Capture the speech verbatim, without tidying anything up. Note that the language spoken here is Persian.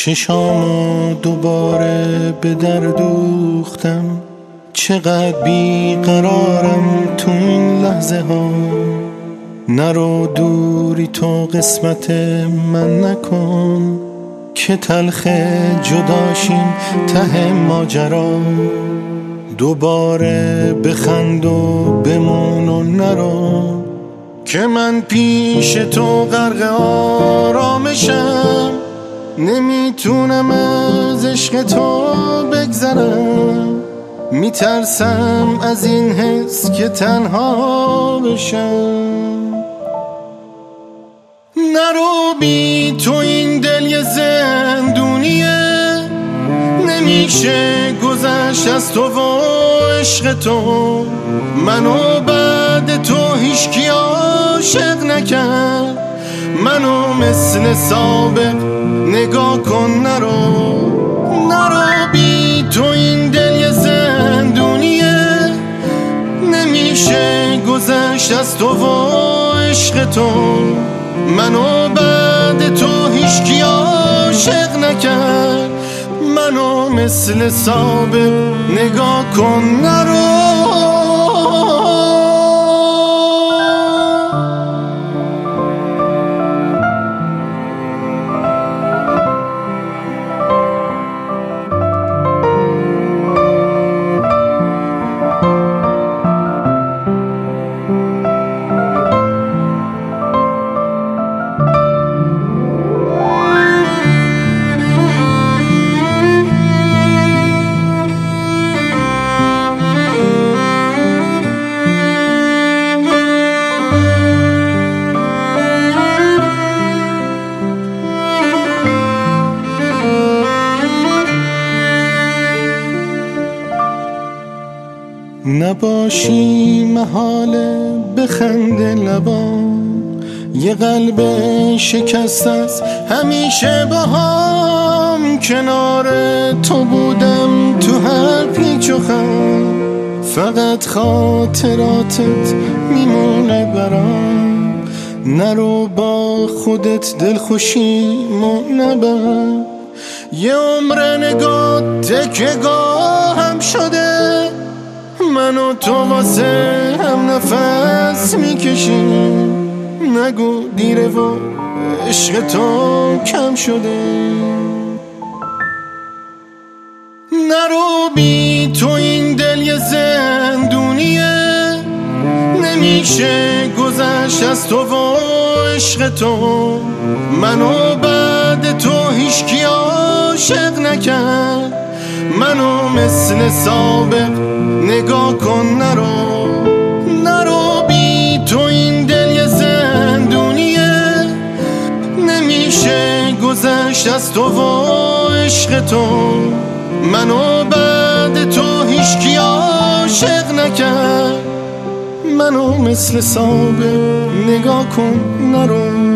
چشامو دوباره به در دوختم، چقدر بیقرارم تو این لحظه ها. نرو دوری تو قسمت من نکن، که تلخ جداشیم ته ماجرا. دوباره بخند و بمون و نرو، که من پیش تو غرق آرامشم. نمیتونم از عشق تو بگذرم، میترسم از این حس که تنها بشم. نرو بی تو این دل یه زندونیه، نمیشه گذشت از تو و عشق تو. منو بعد تو هیچکی عاشق نکرد، منو مثل سابق نگاه کن. نرو نرو بی تو این دل یه زندونیه، نمیشه گذشت از تو و عشق تو. منو بعد تو هیچکی عاشق نکرد، منو مثل سابق نگاه کن. نرو نباشی محاله بخند لبان، یه قلب شکست است همیشه با هم. کنار تو بودم تو هر پیچ و خم، فقط خاطراتت میمونه برام. نرو با خودت دلخوشیمو نبر، یه عمر نگاه تکیه‌گاه هم شده. من و تو واسه هم نفس میکشیم، نگو دیره و عشق تو کم شده. نرو بی تو این دل یه زندونیه، نمیشه گذشت از تو و عشق تو. منو بعد تو هیچکی عاشق نکرد، منو مثل سابق نگاه کن. نرو نرو بی تو این دل یه زندونیه، نمیشه گذشت از تو و عشق تو. منو بعد تو هیچکی عاشق نکرد، منو مثل سابق نگاه کن. نرو